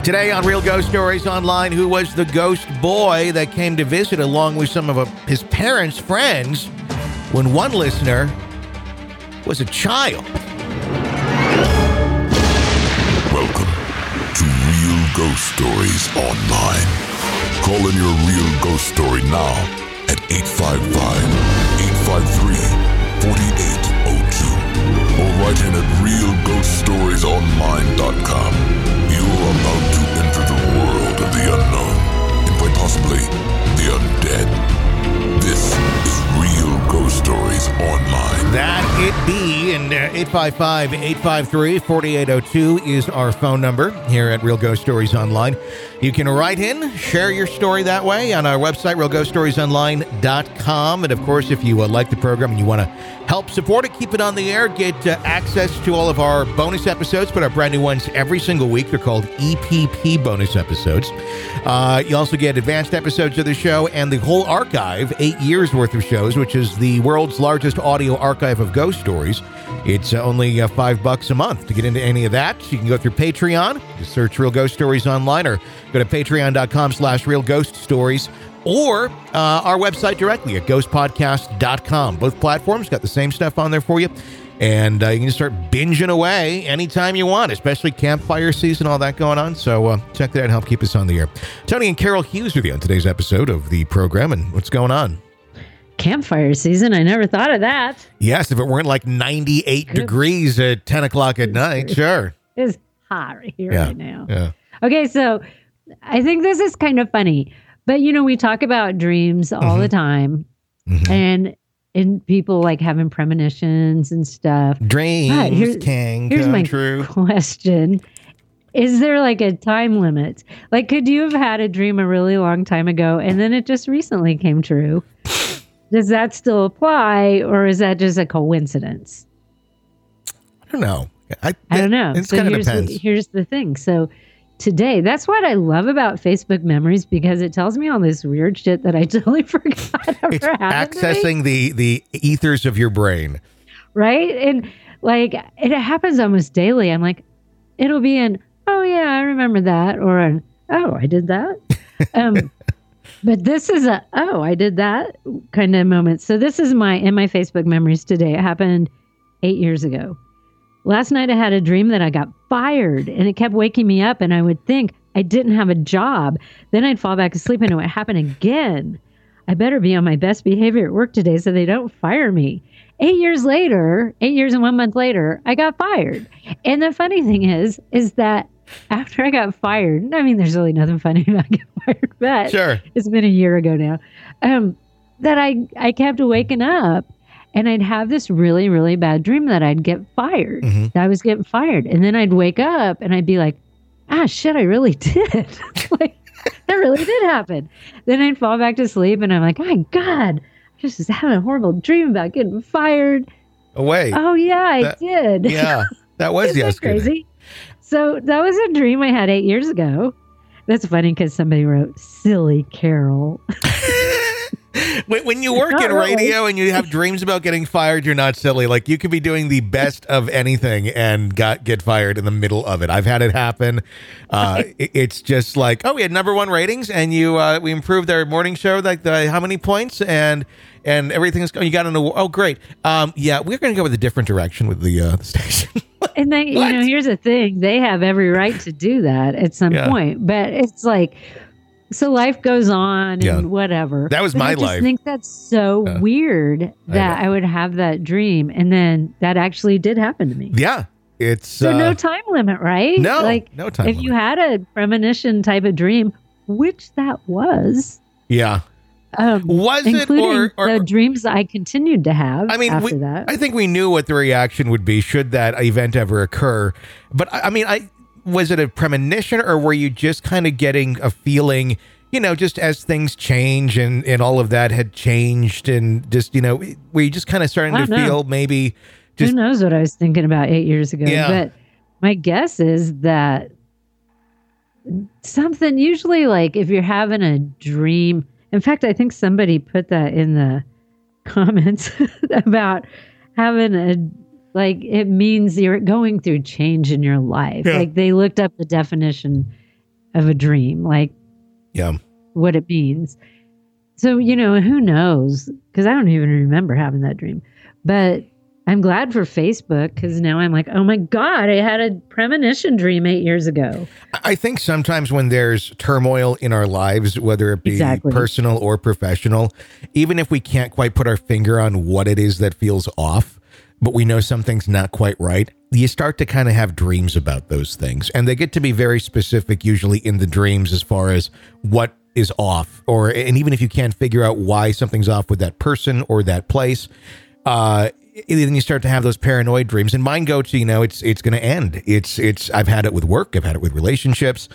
Today on Real Ghost Stories Online, who was the ghost boy that came to visit along with some of his parents' friends when one listener was a child? Welcome to Real Ghost Stories Online. Call in your real ghost story now at 855-853-4802 or write in at realghoststoriesonline.com. You're about to enter the world of the unknown and quite possibly the undead. This is Real Ghost Stories Online. That it be, and 855-853-4802 is our phone number here at Real Ghost Stories Online. You can write in, share your story that way on our website, realghoststoriesonline.com. And of course, if you like the program and you want to help support it, keep it on the air, get access to all of our bonus episodes, but our brand new ones every single week. They're called EPP bonus episodes. You also get advanced episodes of the show and the whole archive, 8 years worth of shows, which is the world's largest audio archive of ghost stories. It's only $5 a month to get into any of that. You can go through Patreon, just search Real Ghost Stories Online, or go to patreon.com/Real Ghost Stories, or our website directly at ghostpodcast.com. Both platforms got the same stuff on there for you. And you can just start binging away anytime you want, especially campfire season, all that going on. So check that out and help keep us on the air. Tony and Carol Hughes with you on today's episode of the program. And what's going on? Campfire season. I never thought of that. Yes, if it weren't like 98 degrees at 10 o'clock at night, sure. It's hot right here right now. Yeah. Okay, so I think this is kind of funny. But, you know, we talk about dreams all the time. And people like having premonitions and stuff. Dreams can come true. Question. Is there like a time limit? Like, could you have had a dream a really long time ago and then it just recently came true? Does that still apply, or is that just a coincidence? I don't know. I don't know. It So kind of depends. here's the thing. So today, that's what I love about Facebook Memories, because it tells me all this weird shit that I totally forgot ever It's happened to me. accessing the ethers of your brain. Right? And like, it happens almost daily. I'm like, it'll be an, oh yeah, I remember that, or an, oh, I did that. But this is a, oh, I did that kind of moment. So this is in my Facebook Memories today. It happened 8 years ago. Last night I had a dream that I got fired, and it kept waking me up, and I would think I didn't have a job. Then I'd fall back asleep and it would happen again. I better be on my best behavior at work today so they don't fire me. 8 years later, 8 years and 1 month later, I got fired. And the funny thing is that after I got fired, I mean, there's really nothing funny about getting fired, but Sure. It's been a year ago now, that I kept waking up and I'd have this really, really bad dream that I'd get fired. That I was getting fired. And then I'd wake up and I'd be like, ah, shit, I really did. Like, that really did happen. Then I'd fall back to sleep and I'm like, oh, God, I just was having a horrible dream about getting fired. Oh, wait. Oh, yeah, I did. Yeah, that was Isn't that yesterday. crazy? So that was a dream I had 8 years ago. That's funny because somebody wrote, silly Carol. When you work in radio and you have dreams about getting fired, you're not silly. Like, you could be doing the best of anything and get fired in the middle of it. I've had it happen. It's just like, oh, we had #1 ratings, and we improved our morning show, like how many points, and everything's going. You got an award. Oh, great. Yeah, we're going to go with a different direction with the station. And then, you know, here's the thing. They have every right to do that at some point. But it's like, so life goes on and whatever. That was my life. I just think that's so weird that I would have that dream. And then that actually did happen to me. Yeah. It's so no time limit, right? No, like, no time limit. If you had a premonition type of dream, which that was. Yeah. Was it including or the dreams I continued to have after that? I think we knew what the reaction would be should that event ever occur. But I mean, was it a premonition, or were you just kind of getting a feeling, you know, just as things change and all of that had changed, and just, you know, were you just kind of starting to feel maybe just... Who knows what I was thinking about 8 years ago? Yeah. But my guess is that something, usually like if you're having a dream, in fact, I think somebody put that in the comments about having like, it means you're going through change in your life. Yeah. Like, they looked up the definition of a dream, like Yeah. what it means. So, who knows? Because I don't even remember having that dream. But I'm glad for Facebook, because now I'm like, oh my God, I had a premonition dream 8 years ago. I think sometimes when there's turmoil in our lives, whether it be Exactly. personal or professional, even if we can't quite put our finger on what it is that feels off, but we know something's not quite right, you start to kind of have dreams about those things. And they get to be very specific, usually in the dreams, as far as what is off, and even if you can't figure out why something's off with that person or that place, then you start to have those paranoid dreams, and mine go to, it's going to end. I've had it with work. I've had it with relationships.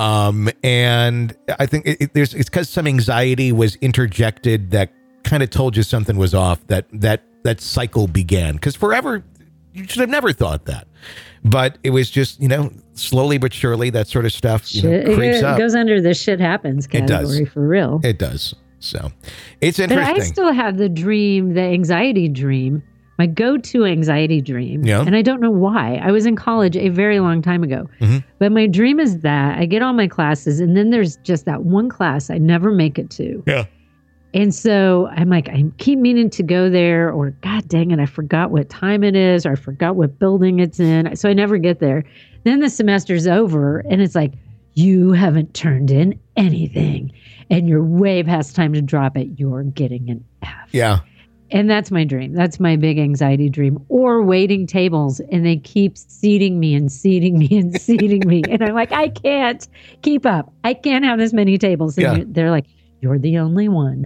And I think it's because some anxiety was interjected that kind of told you something was off, that cycle began. Because forever, you should have never thought that. But it was just, slowly but surely, that sort of stuff creeps up. It goes under the shit happens category for real. It does. So it's interesting. But I still have the anxiety dream, my go-to anxiety dream. Yeah. And I don't know why. I was in college a very long time ago. Mm-hmm. But my dream is that I get all my classes, and then there's just that one class I never make it to. Yeah. And so I'm like, I keep meaning to go there, or God dang it, I forgot what time it is, or I forgot what building it's in. So I never get there. Then the semester's over, and it's like, you haven't turned in anything, and you're way past time to drop it. You're getting an F. Yeah. And that's my dream. That's my big anxiety dream. Or waiting tables, and they keep seating me and seating me and seating me. And I'm like, I can't keep up. I can't have this many tables. And they're like, you're the only one.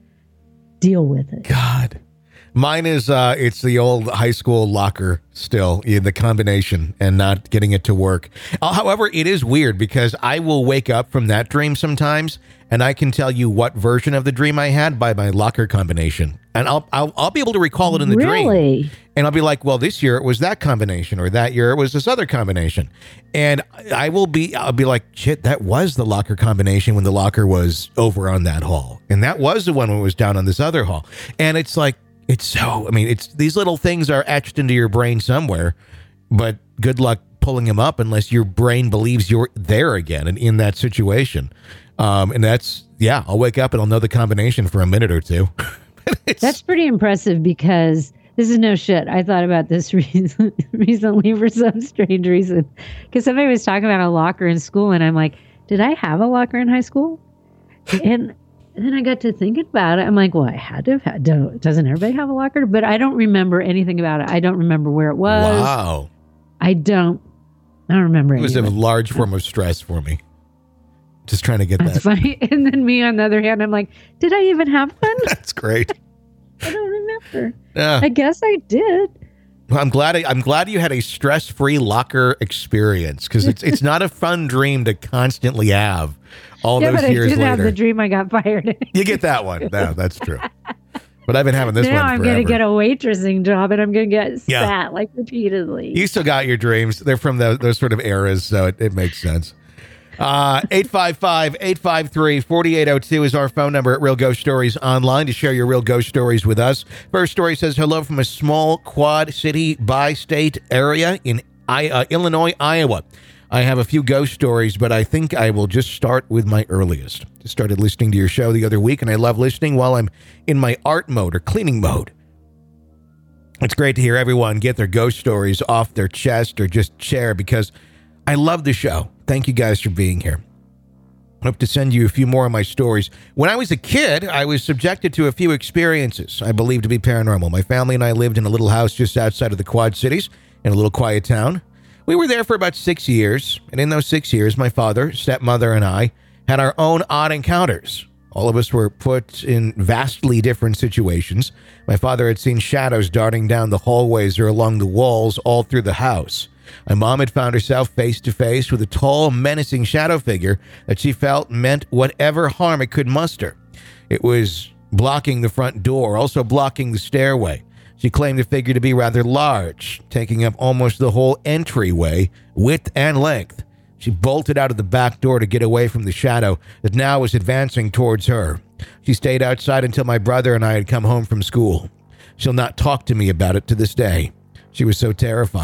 Deal with it. God. Mine is, it's the old high school locker still, the combination, and not getting it to work. However, it is weird because I will wake up from that dream sometimes, and I can tell you what version of the dream I had by my locker combination. And I'll be able to recall it in the dream. And I'll be like, well, this year it was that combination, or that year it was this other combination. And I'll be like, shit, that was the locker combination when the locker was over on that hall. And that was the one when it was down on this other hall. And it's like, it's these little things are etched into your brain somewhere, but good luck pulling them up unless your brain believes you're there again and in that situation. And that's, I'll wake up and I'll know the combination for a minute or two. That's pretty impressive, because this is no shit. I thought about this recently for some strange reason, because somebody was talking about a locker in school, and I'm like, did I have a locker in high school? And then I got to thinking about it. I'm like, well, I had to have had. Doesn't everybody have a locker? But I don't remember anything about it. I don't remember where it was. Wow. I don't remember. It was a large form of stress for me. Just trying to get That's that. funny. And then me, on the other hand, I'm like, did I even have one? That's great. I don't remember. Yeah. I guess I did. Well, I'm glad you had a stress-free locker experience, because it's not a fun dream to constantly have all those years later. I did have the dream I got fired. You get that one. No, that's true. But I've been having this one forever. Now I'm going to get a waitressing job, and I'm going to get sat like repeatedly. You still got your dreams. They're from those sort of eras, so it makes sense. 855-853-4802 is our phone number at Real Ghost Stories Online to share your real ghost stories with us. First story says, hello from a small Quad City bi-state area in Illinois, Iowa. I have a few ghost stories, but I think I will just start with my earliest. Just started listening to your show the other week, and I love listening while I'm in my art mode or cleaning mode. It's great to hear everyone get their ghost stories off their chest or just share, because I love the show. Thank you guys for being here. I hope to send you a few more of my stories. When I was a kid, I was subjected to a few experiences I believe to be paranormal. My family and I lived in a little house just outside of the Quad Cities in a little quiet town. We were there for about 6 years, and in those 6 years, my father, stepmother, and I had our own odd encounters. All of us were put in vastly different situations. My father had seen shadows darting down the hallways or along the walls all through the house. My mom had found herself face to face with a tall, menacing shadow figure that she felt meant whatever harm it could muster. It was blocking the front door, also blocking the stairway. She claimed the figure to be rather large, taking up almost the whole entryway, width and length. She bolted out of the back door to get away from the shadow that now was advancing towards her. She stayed outside until my brother and I had come home from school. She'll not talk to me about it to this day. She was so terrified.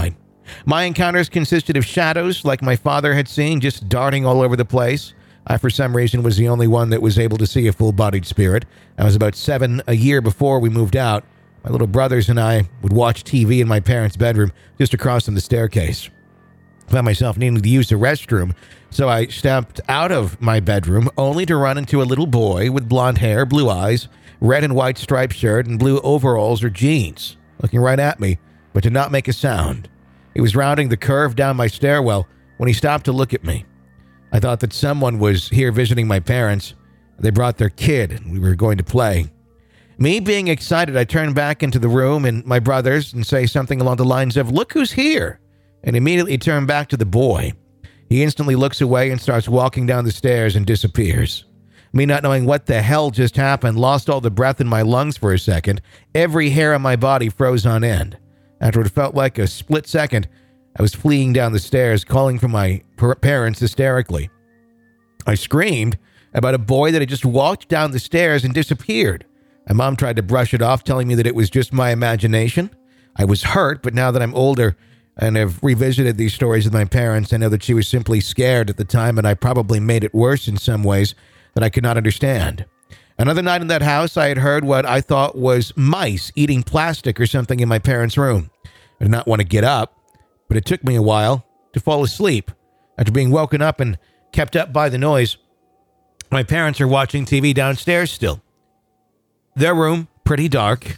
My encounters consisted of shadows like my father had seen, just darting all over the place. I, for some reason, was the only one that was able to see a full-bodied spirit. I was about 7 a year before we moved out. My little brothers and I would watch TV in my parents' bedroom just across from the staircase. I found myself needing to use the restroom, so I stepped out of my bedroom only to run into a little boy with blonde hair, blue eyes, red and white striped shirt, and blue overalls or jeans, looking right at me, but did not make a sound. He was rounding the curve down my stairwell when he stopped to look at me. I thought that someone was here visiting my parents. They brought their kid, and we were going to play. Me being excited, I turned back into the room and my brothers and say something along the lines of, "Look who's here," and immediately turn back to the boy. He instantly looks away and starts walking down the stairs and disappears. Me not knowing what the hell just happened, lost all the breath in my lungs for a second. Every hair on my body froze on end. After what felt like a split second, I was fleeing down the stairs, calling for my parents hysterically. I screamed about a boy that had just walked down the stairs and disappeared. My mom tried to brush it off, telling me that it was just my imagination. I was hurt, but now that I'm older and have revisited these stories with my parents, I know that she was simply scared at the time, and I probably made it worse in some ways that I could not understand. Another night in that house, I had heard what I thought was mice eating plastic or something in my parents' room. I did not want to get up, but it took me a while to fall asleep. After being woken up and kept up by the noise, my parents are watching TV downstairs still. Their room, pretty dark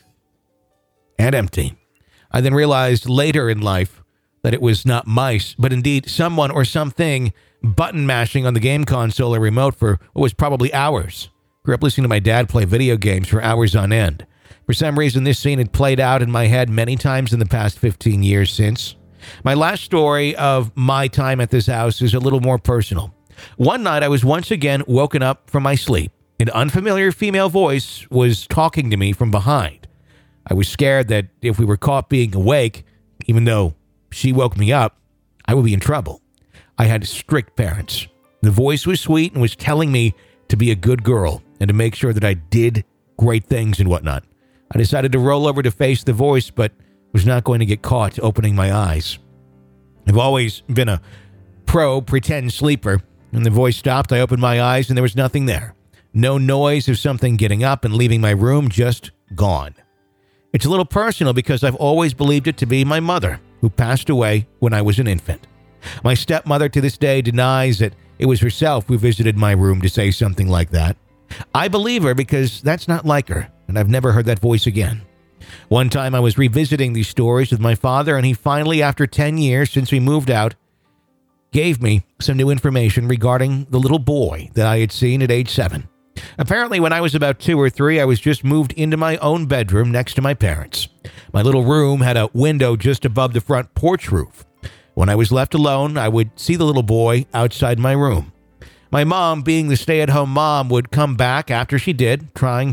and empty. I then realized later in life that it was not mice, but indeed someone or something button mashing on the game console or remote for what was probably hours. Grew up listening to my dad play video games for hours on end. For some reason, this scene had played out in my head many times in the past 15 years since. My last story of my time at this house is a little more personal. One night, I was once again woken up from my sleep. An unfamiliar female voice was talking to me from behind. I was scared that if we were caught being awake, even though she woke me up, I would be in trouble. I had strict parents. The voice was sweet and was telling me to be a good girl and to make sure that I did great things and whatnot. I decided to roll over to face the voice, but was not going to get caught opening my eyes. I've always been a pro pretend sleeper. When the voice stopped, I opened my eyes and there was nothing there. No noise of something getting up and leaving my room, just gone. It's a little personal because I've always believed it to be my mother, who passed away when I was an infant. My stepmother to this day denies that it was herself who visited my room to say something like that. I believe her because that's not like her, and I've never heard that voice again. One time I was revisiting these stories with my father, and he finally, after 10 years since we moved out, gave me some new information regarding the little boy that I had seen at age 7. Apparently, when I was about 2 or 3, I was just moved into my own bedroom next to my parents. My little room had a window just above the front porch roof. When I was left alone, I would see the little boy outside my room. My mom, being the stay-at-home mom, would come back after she did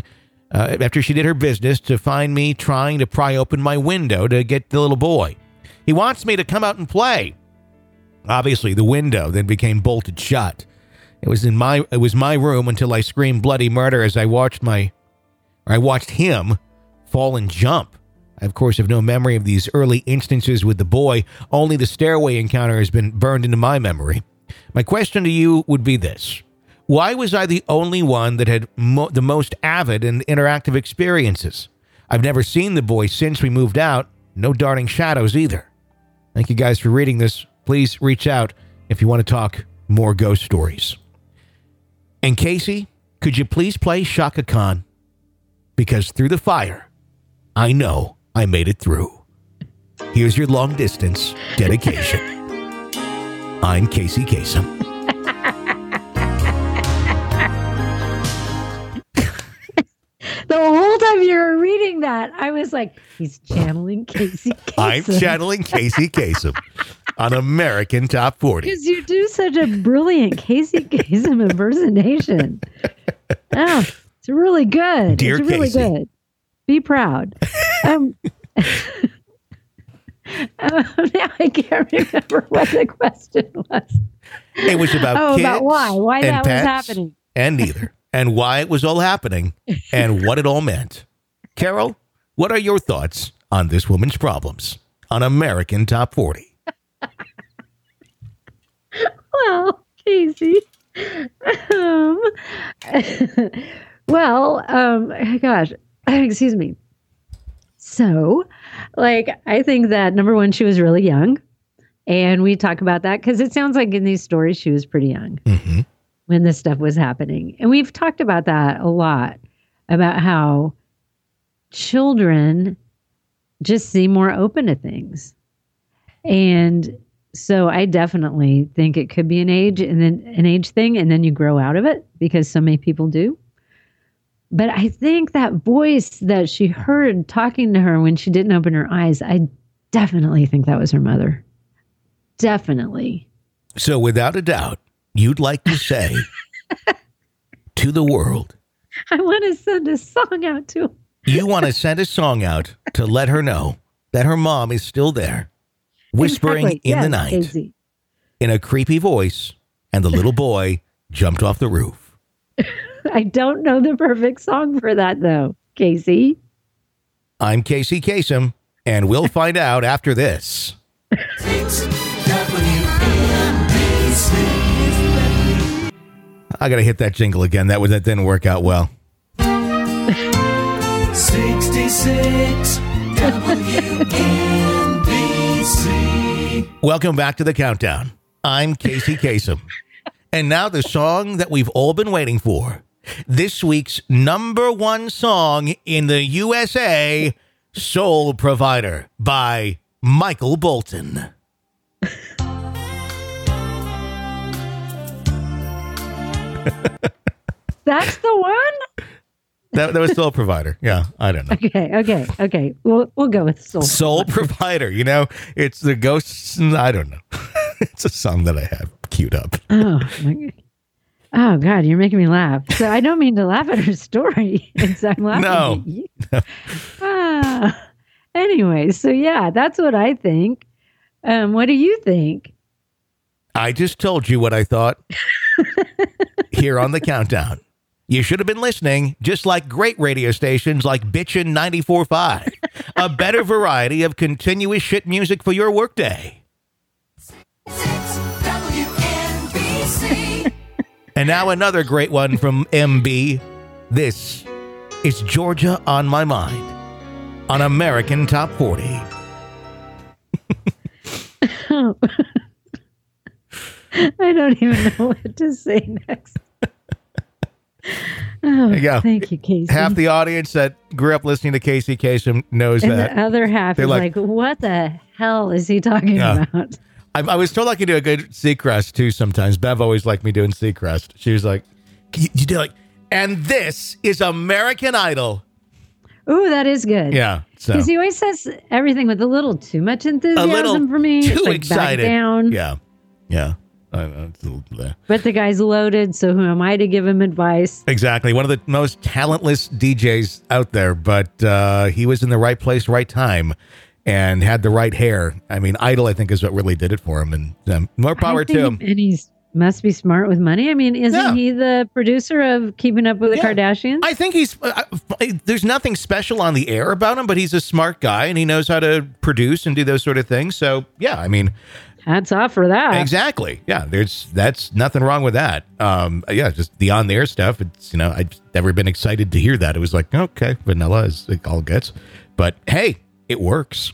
her business to find me trying to pry open my window to get the little boy. He wants me to come out and play. Obviously, the window then became bolted shut. It was my room until I screamed bloody murder as I watched him fall and jump. I, of course, have no memory of these early instances with the boy. Only the stairway encounter has been burned into my memory. My question to you would be this. Why was I the only one that had the most avid and interactive experiences? I've never seen the boy since we moved out. No darting shadows either. Thank you guys for reading this. Please reach out if you want to talk more ghost stories. And Casey, could you please play Shaka Khan? Because through the fire, I know I made it through. Here's your long distance dedication. I'm Casey Kasem. The whole time you were reading that, I was like, he's channeling Casey Kasem. I'm channeling Casey Kasem on American Top 40. Because you do such a brilliant Casey Kasem impersonation. Oh, it's really good. Dear it's really Casey. good. Be proud. Now I can't remember what the question was. It was about kids about why and that was pets happening. And neither. And why it was all happening and what it all meant. Carol, what are your thoughts on this woman's problems on American Top 40? Well, Casey. Gosh, excuse me. So, I think that number one, she was really young. And we talk about that because it sounds like in these stories, she was pretty young when this stuff was happening. And we've talked about that a lot, about how children just seem more open to things. And so I definitely think it could be an age thing, and then you grow out of it because so many people do. But I think that voice that she heard talking to her when she didn't open her eyes, I definitely think that was her mother. Definitely. So without a doubt, you'd like to say to the world, I want to send a song out to her. You want to send a song out to let her know that her mom is still there, whispering in the night, Casey. In a creepy voice, and the little boy jumped off the roof. I don't know the perfect song for that, though, Casey. I'm Casey Kasem, and we'll find out after this. I got to hit that jingle again. That didn't work out well. 66 WNBC. Welcome back to the countdown. I'm Casey Kasem. And now the song that we've all been waiting for. This week's number one song in the USA, Soul Provider by Michael Bolton. That's the one? That was Soul Provider. Yeah, I don't know. Okay. We'll go with Soul Provider. You know, it's the ghosts. I don't know. It's a song that I have queued up. Oh, my God. Oh, God, you're making me laugh. So I don't mean to laugh at her story. I'm laughing at you. Anyway, so yeah, that's what I think. What do you think? I just told you what I thought here on the countdown. You should have been listening, just like great radio stations like Bitchin' 94.5. A better variety of continuous shit music for your workday. WNBC. And now another great one from MB. This is Georgia on My Mind on American Top 40. I don't even know what to say next. Oh, There you go. Thank you, Casey. Half the audience that grew up listening to Casey Kasem knows and that. the other half They're is like, what the hell is he talking Yeah. about? I was told I could do a good Seacrest too sometimes. Bev always liked me doing Seacrest. She was like, you do like, and this is American Idol. Ooh, that is good. Yeah. So Because he always says everything with a little too much enthusiasm for me. too It's like excited. Back down. Yeah. It's a little bleh. But the guy's loaded, so who am I to give him advice? Exactly. One of the most talentless DJs out there, but he was in the right place, right time, and had the right hair. I mean, Idol, I think, is what really did it for him, and more power to him. And he must be smart with money. I mean, isn't he the producer of Keeping Up with the Kardashians? I think he's, there's nothing special on the air about him, but he's a smart guy, and he knows how to produce and do those sort of things. So, yeah, I mean... Hats off for that. Exactly. Yeah, that's nothing wrong with that. Just the on the air stuff. It's, I've never been excited to hear that. It was like, okay, vanilla as it all gets. But hey, it works.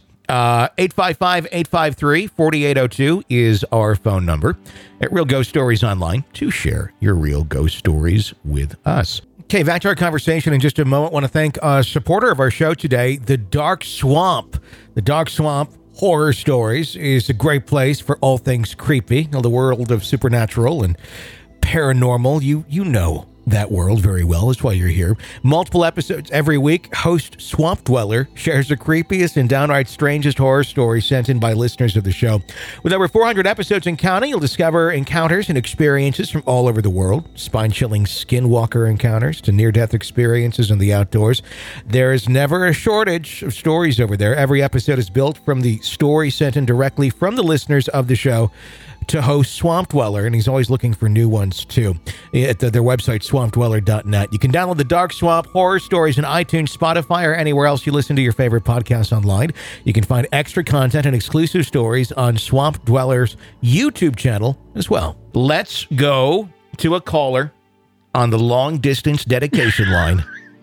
855-853-4802 is our phone number at Real Ghost Stories Online to share your real ghost stories with us. Okay, back to our conversation in just a moment. I want to thank a supporter of our show today, The Dark Swamp. The Dark Swamp Horror Stories is a great place for all things creepy, the world of supernatural and paranormal. You know that world very well. That's why you're here. Multiple episodes every week. Host Swamp Dweller shares the creepiest and downright strangest horror stories sent in by listeners of the show. With over 400 episodes and counting, you'll discover encounters and experiences from all over the world. Spine-chilling skinwalker encounters to near-death experiences in the outdoors. There is never a shortage of stories over there. Every episode is built from the story sent in directly from the listeners of the show to host Swamp Dweller, and he's always looking for new ones too. At their website, swampdweller.net. You can download the Dark Swamp horror stories in iTunes, Spotify, or anywhere else you listen to your favorite podcasts online. You can find extra content and exclusive stories on Swamp Dweller's YouTube channel as well. Let's go to a caller on the long distance dedication line.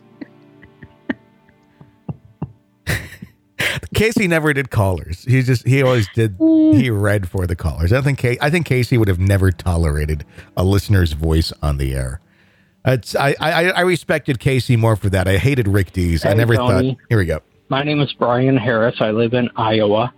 Casey never did callers. He always did. He read for the callers. I think Casey would have never tolerated a listener's voice on the air. I respected Casey more for that. I hated Rick Dees. I never Tony. thought. Here we go. My name is Brian Harris. I live in Iowa.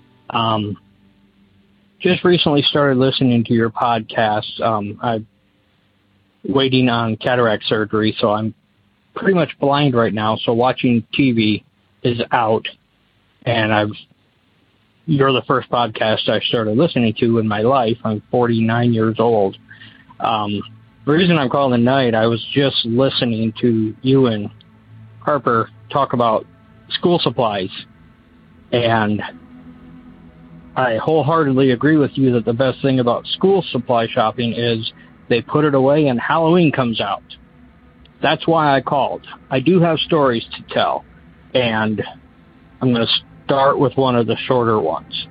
Just recently started listening to your podcast. I'm waiting on cataract surgery, so I'm pretty much blind right now. So watching TV is out. And you're the first podcast I started listening to in my life. I'm 49 years old. The reason I'm calling tonight, I was just listening to you and Harper talk about school supplies. And I wholeheartedly agree with you that the best thing about school supply shopping is they put it away and Halloween comes out. That's why I called. I do have stories to tell. And I'm going to start with one of the shorter ones.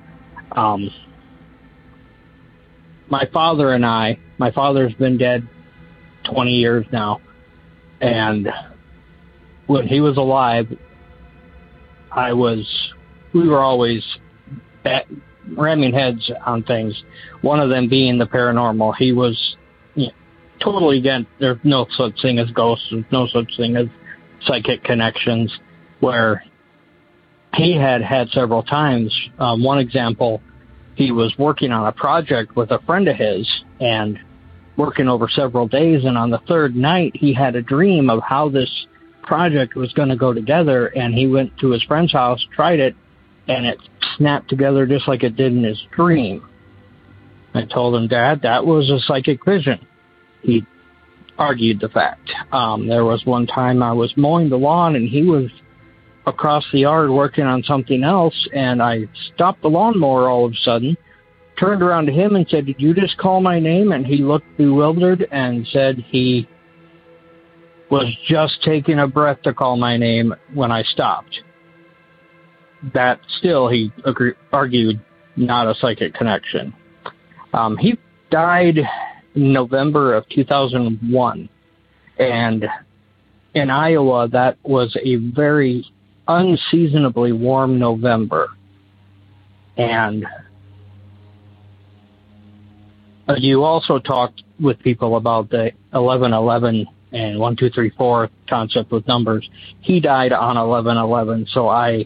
My father's been dead 20 years now. And when he was alive, we were always ramming heads on things. One of them being the paranormal. He was totally against, there's no such thing as ghosts, there's no such thing as psychic connections, where he had several times. One example, he was working on a project with a friend of his and working over several days. And on the third night, he had a dream of how this project was going to go together. And he went to his friend's house, tried it, and it snapped together just like it did in his dream. I told him, Dad, that was a psychic vision. He argued the fact. There was one time I was mowing the lawn and he was across the yard working on something else, and I stopped the lawnmower all of a sudden, turned around to him and said, did you just call my name? And he looked bewildered and said he was just taking a breath to call my name when I stopped. That still, he argued, not a psychic connection. He died in November of 2001, and in Iowa, that was a very unseasonably warm November. And you also talked with people about the 11/11 and 1, 2, 3, 4 concept with numbers. He died on 11/11, so I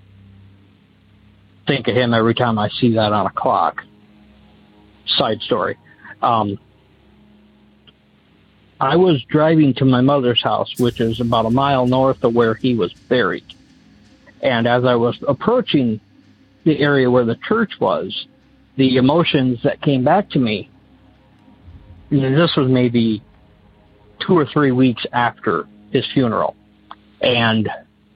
think of him every time I see that on a clock. Side story. I was driving to my mother's house, which is about a mile north of where he was buried. And as I was approaching the area where the church was, the emotions that came back to me, and this was maybe 2 or 3 weeks after his funeral. And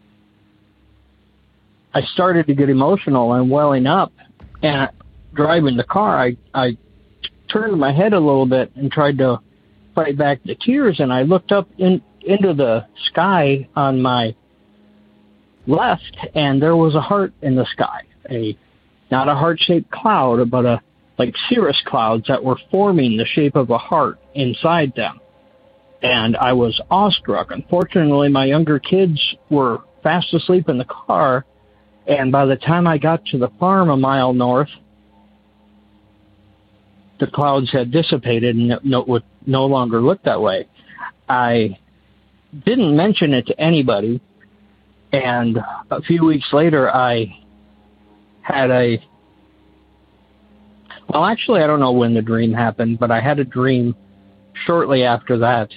I started to get emotional and welling up. And driving the car, I turned my head a little bit and tried to fight back the tears. And I looked up into the sky on my left, and there was a heart in the sky. Not a heart-shaped cloud, but like cirrus clouds that were forming the shape of a heart inside them. And I was awestruck. Unfortunately, my younger kids were fast asleep in the car, and by the time I got to the farm a mile north, the clouds had dissipated and it would no longer look that way. I didn't mention it to anybody, and a few weeks later I had well, actually, I don't know when the dream happened, but I had a dream shortly after that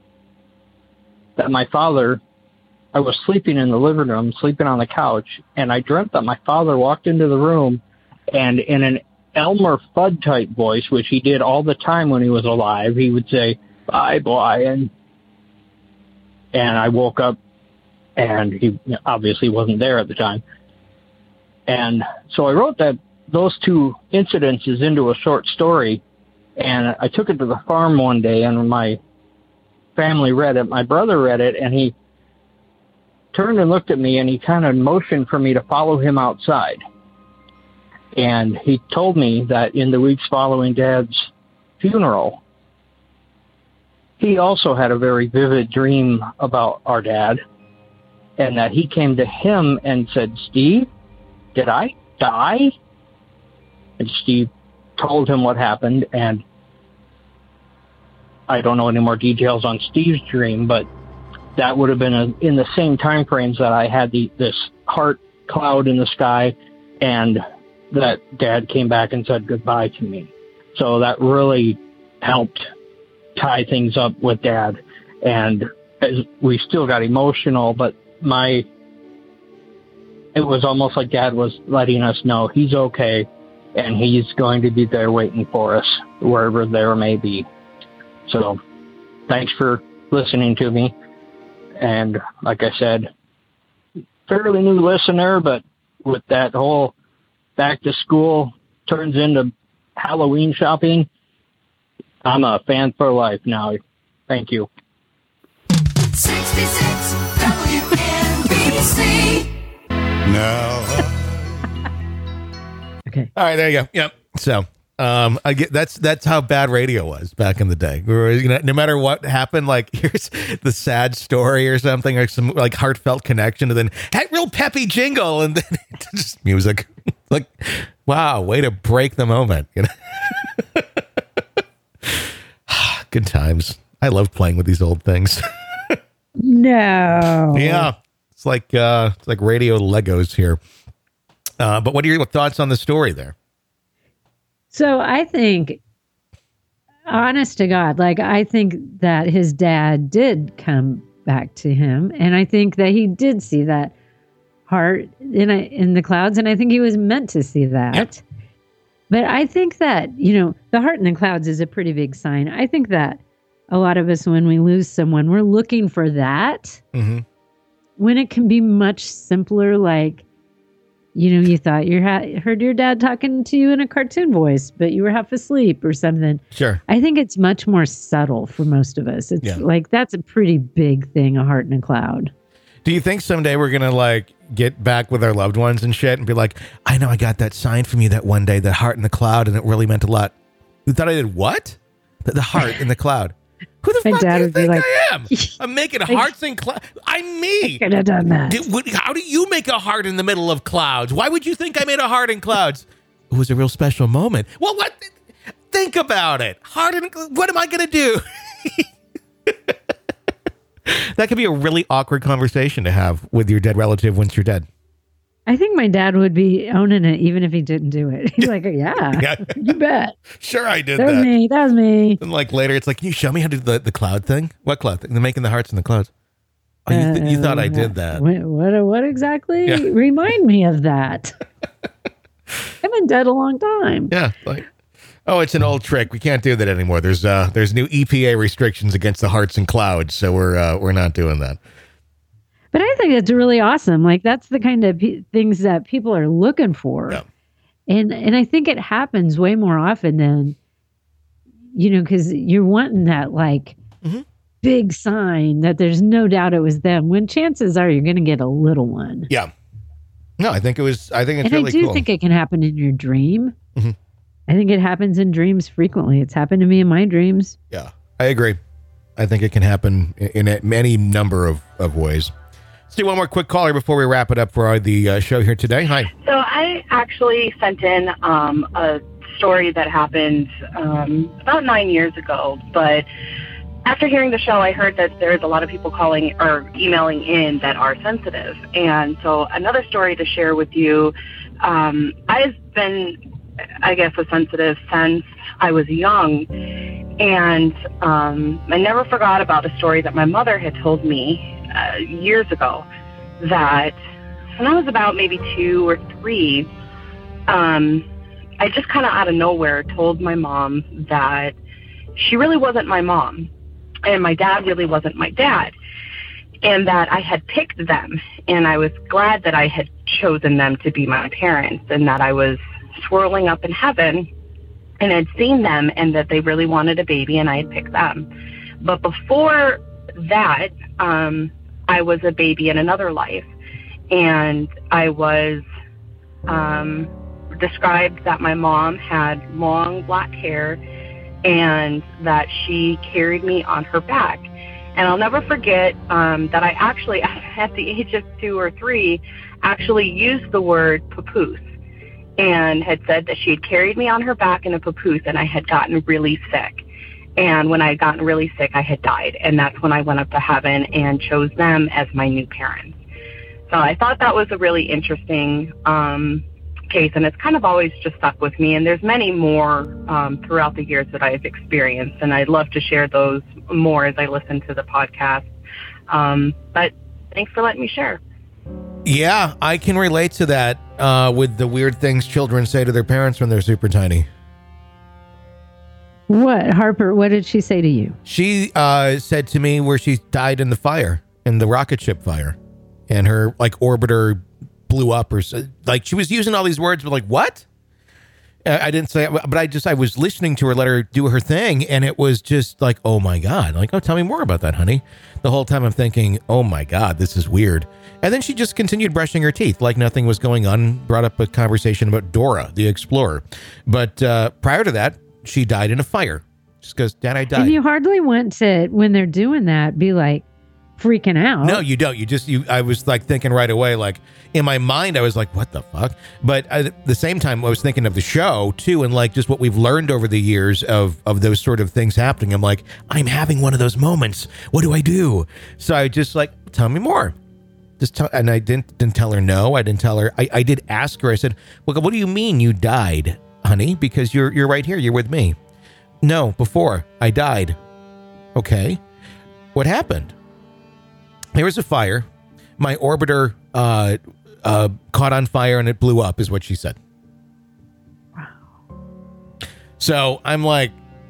my father, I was sleeping in the living room, sleeping on the couch, and I dreamt that my father walked into the room, and in an Elmer Fudd type voice, which he did all the time when he was alive, he would say, "Bye, Brian." And I woke up, and he obviously wasn't there at the time. And so I wrote that those two incidences into a short story, and I took it to the farm one day, and my family read it. My brother read it, and he turned and looked at me, and he kind of motioned for me to follow him outside. And he told me that in the weeks following Dad's funeral, he also had a very vivid dream about our dad, and that he came to him and said, "Steve, did I die?" And Steve told him what happened, and I don't know any more details on Steve's dream, but that would have been in the same time frames that I had this heart cloud in the sky, and that Dad came back and said goodbye to me. So that really helped tie things up with Dad, and we still got emotional, but it was almost like Dad was letting us know he's okay, and he's going to be there waiting for us wherever there may be. So thanks for listening to me. And like I said, fairly new listener, but with that whole back to school turns into Halloween shopping, I'm a fan for life now. Thank you. 66 WNBC. Now. Okay. All right, there you go. Yep. So, I get that's how bad radio was back in the day. We were, no matter what happened, like here's the sad story or something, or some like heartfelt connection, and then that real peppy jingle, and then just music. Like, wow, way to break the moment. Good times. I love playing with these old things. No. Yeah, it's like radio Legos here. But what are your thoughts on the story there? So I think, honest to God, I think that his dad did come back to him, and I think that he did see that heart in the clouds, and I think he was meant to see that. Yep. But I think that, the heart in the clouds is a pretty big sign. I think that a lot of us, when we lose someone, we're looking for that. Mm-hmm. When it can be much simpler, like, you thought you heard your dad talking to you in a cartoon voice, but you were half asleep or something. Sure. I think it's much more subtle for most of us. It's that's a pretty big thing, a heart in a cloud. Do you think someday we're going to get back with our loved ones and shit and be like, I know I got that sign from you that one day, that heart in the cloud, and it really meant a lot. You thought I did what? The heart in the cloud. Who the fuck do you think I am? I'm making hearts in clouds. I'm me. I could have done that. How do you make a heart in the middle of clouds? Why would you think I made a heart in clouds? It was a real special moment. Well, what? Think about it. Heart in, what am I going to do? That could be a really awkward conversation to have with your dead relative once you're dead. I think my dad would be owning it even if he didn't do it. He's like, yeah, you bet. Sure, I did that. That was me. And later it's like, can you show me how to do the cloud thing? What cloud thing? They're making the hearts in the clouds. Oh, you thought I did that. What exactly? Yeah. Remind me of that. I've been dead a long time. Yeah. It's an old trick. We can't do that anymore. There's new EPA restrictions against the hearts and clouds, so we're not doing that. But I think it's really awesome. That's the kind of things that people are looking for. Yeah. And I think it happens way more often than, because you're wanting that big sign that there's no doubt it was them, when chances are you're going to get a little one. Yeah. No, I think it's really cool. And I do think it can happen in your dream. Mm-hmm. I think it happens in dreams frequently. It's happened to me in my dreams. Yeah, I agree. I think it can happen in any number of ways. Let's do one more quick caller before we wrap it up for the show here today. Hi. So I actually sent in a story that happened about 9 years ago, but after hearing the show, I heard that there's a lot of people calling or emailing in that are sensitive. And so another story to share with you, I've been, I guess, a sensitive since I was young. And I never forgot about a story that my mother had told me years ago, that when I was about maybe 2 or 3, I just kind of out of nowhere told my mom that she really wasn't my mom and my dad really wasn't my dad, and that I had picked them, and I was glad that I had chosen them to be my parents, and that I was swirling up in heaven and had seen them and that they really wanted a baby and I had picked them. But before that, I was a baby in another life, and I was described that my mom had long black hair and that she carried me on her back. And I'll never forget that I actually, at the age of 2 or 3, actually used the word papoose and had said that she had carried me on her back in a papoose and I had gotten really sick. And when I had gotten really sick, I had died. And that's when I went up to heaven and chose them as my new parents. So I thought that was a really interesting case, and it's kind of always just stuck with me. And there's many more throughout the years that I've experienced, and I'd love to share those more as I listen to the podcast. But thanks for letting me share. Yeah, I can relate to that with the weird things children say to their parents when they're super tiny. What, Harper, what did she say to you? She said to me where she died in the fire, in the rocket ship fire, and her like orbiter blew up, or like she was using all these words, but like, what? I didn't say it, but I was listening to her, let her do her thing, and it was just like, oh my God. Like, oh, tell me more about that, honey. The whole time I'm thinking, oh my God, this is weird. And then she just continued brushing her teeth like nothing was going on, brought up a conversation about Dora, the Explorer. But prior to that, she died in a fire. Just goes, Dad, I died. And you hardly want to, when they're doing that, be like freaking out. No, you don't. I was like thinking right away, like in my mind, I was like, what the fuck? But at the same time, I was thinking of the show too. And like just what we've learned over the years of those sort of things happening. I'm like, I'm having one of those moments. What do I do? So I just like, tell me more. And I didn't tell her no. I didn't tell her. I did ask her. I said, well, what do you mean you died, honey? Because you're right here. You're with me. No, before I died. Okay. What happened? There was a fire. My orbiter caught on fire and it blew up, is what she said. Wow. So I'm like,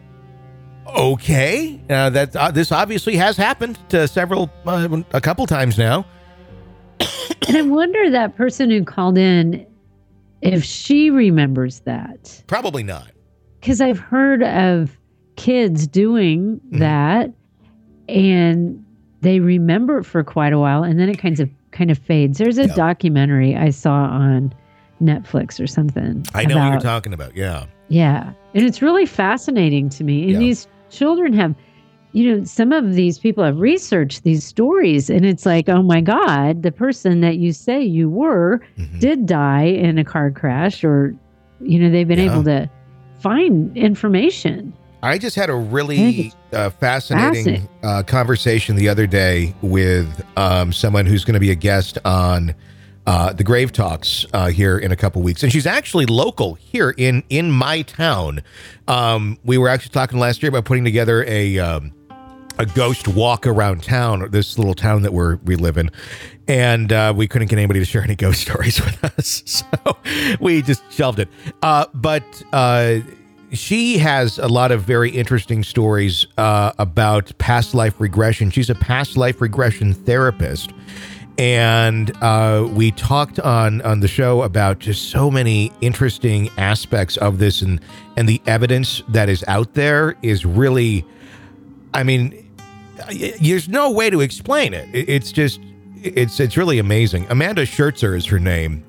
okay, this obviously has happened to a couple times now. And I wonder that person who called in, if she remembers that. Probably not. Because I've heard of kids doing that, and they remember it for quite a while, and then it kind of fades. There's a documentary I saw on Netflix or something. I know what you're talking about. Yeah. Yeah. And it's really fascinating to me. And these children have, some of these people have researched these stories, and it's like, oh my God, the person that you say you were did die in a car crash, or, they've been able to find information. I just had a really fascinating conversation the other day with someone who's going to be a guest on the Grave Talks here in a couple weeks. And she's actually local here in my town. We were actually talking last year about putting together a ghost walk around town, this little town that we live in. And we couldn't get anybody to share any ghost stories with us. So we just shelved it. But she has a lot of very interesting stories about past life regression. She's a past life regression therapist. And we talked on the show about just so many interesting aspects of this. And the evidence that is out there is really, I mean, there's no way to explain it. It's just, it's really amazing. Amanda Schertzer is her name.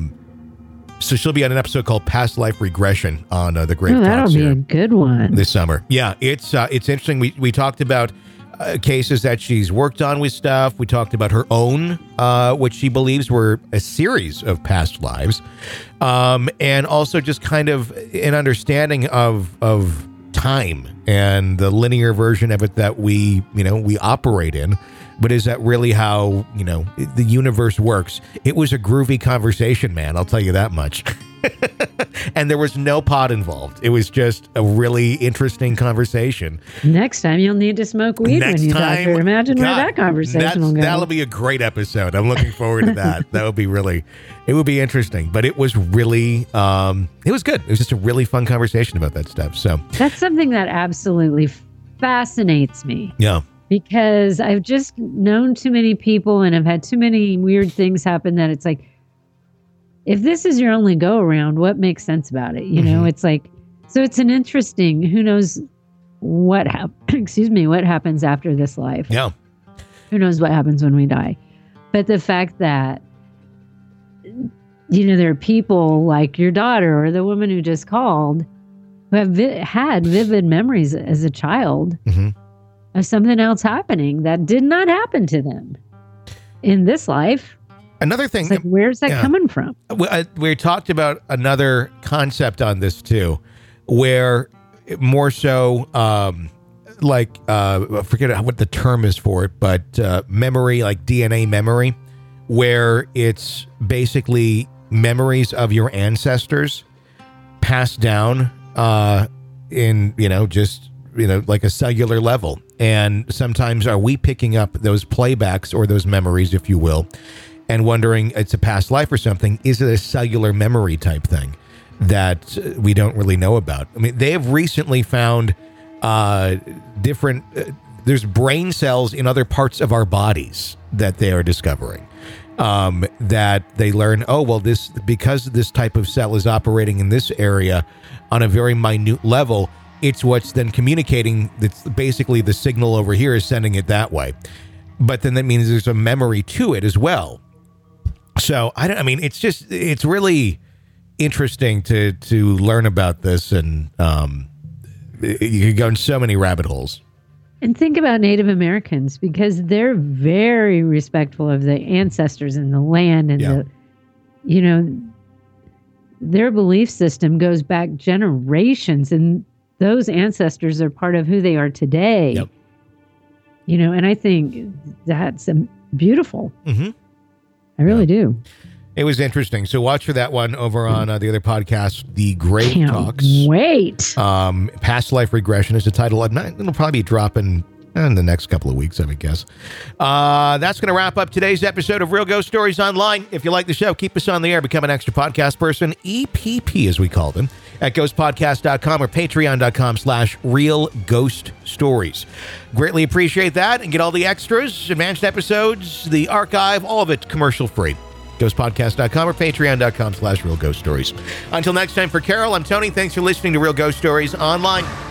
So she'll be on an episode called Past Life Regression on the Grave Talks. That'll be a good one this summer. Yeah, it's interesting. We talked about cases that she's worked on with stuff. We talked about her own, which she believes were a series of past lives, and also just kind of an understanding of time and the linear version of it that we operate in. But is that really how, the universe works? It was a groovy conversation, man. I'll tell you that much. And there was no pot involved. It was just a really interesting conversation. Next time you'll need to smoke weed when you talk to her. Imagine where that conversation will go. That'll be a great episode. I'm looking forward to that. That would be it would be interesting. But it was really, it was good. It was just a really fun conversation about that stuff. So that's something that absolutely fascinates me. Yeah. Because I've just known too many people and I've had too many weird things happen that it's like, if this is your only go around, what makes sense about it? You know, it's like, so it's an interesting, who knows what what happens after this life. Yeah. Who knows what happens when we die. But the fact that, you know, there are people like your daughter or the woman who just called who have had vivid memories as a child of something else happening that did not happen to them in this life. Another thing, it's like, where's that coming from? We talked about another concept on this too, where more so, I forget what the term is for it, but memory, like DNA memory, where it's basically memories of your ancestors passed down in, like a cellular level. And sometimes are we picking up those playbacks or those memories, if you will, and wondering, it's a past life or something. Is it a cellular memory type thing that we don't really know about? I mean, they have recently found different, there's brain cells in other parts of our bodies that they are discovering, that they learn, because this type of cell is operating in this area on a very minute level, it's what's then communicating. That's basically the signal over here is sending it that way. But then that means there's a memory to it as well. So it's really interesting to learn about this, and you can go in so many rabbit holes. And think about Native Americans, because they're very respectful of the ancestors and the land, and their belief system goes back generations, and those ancestors are part of who they are today. Yep. And I think that's beautiful. Mm-hmm. I really do. It was interesting. So watch for that one over on the other podcast, The Grave Can't Talks. Wait. Past Life Regression is the title. It'll probably be dropping in the next couple of weeks, I would guess. That's going to wrap up today's episode of Real Ghost Stories Online. If you like the show, keep us on the air. Become an extra podcast person, EPP as we call them, at ghostpodcast.com or patreon.com/Real Ghost Stories. Greatly appreciate that, and get all the extras, advanced episodes, the archive, all of it commercial free. ghostpodcast.com or patreon.com/Real Ghost Stories. Until next time, for Carol, I'm Tony. Thanks for listening to Real Ghost Stories Online.